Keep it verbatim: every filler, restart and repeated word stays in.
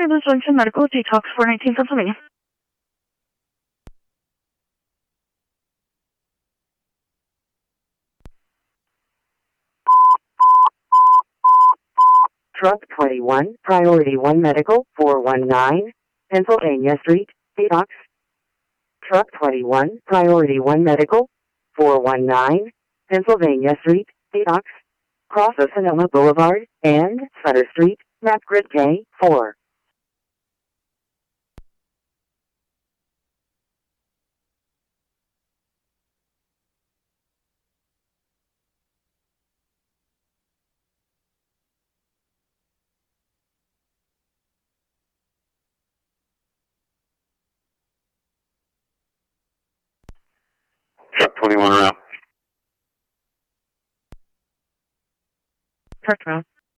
Ambulance Junction Medical Detox four nineteen Pennsylvania. Truck twenty-one, Priority one Medical, four one nine, Pennsylvania Street, Detox. Truck twenty-one, Priority one Medical, four one nine, Pennsylvania Street, Detox. Cross of Sonoma Boulevard and Sutter Street, map grid K four. Truck twenty-one route. Truck route.